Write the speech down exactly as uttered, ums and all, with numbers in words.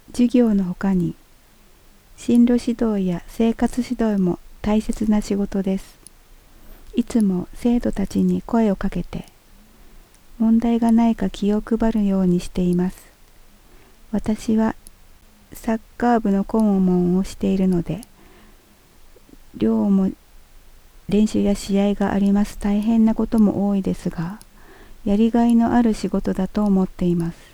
授業のほかに、進路指導や生活指導も大切な仕事です。いつも生徒たちに声をかけて、問題がないか気を配るようにしています。私はサッカー部の顧問をしているので、寮も練習や試合があります。大変なことも多いですが、やりがいのある仕事だと思っています。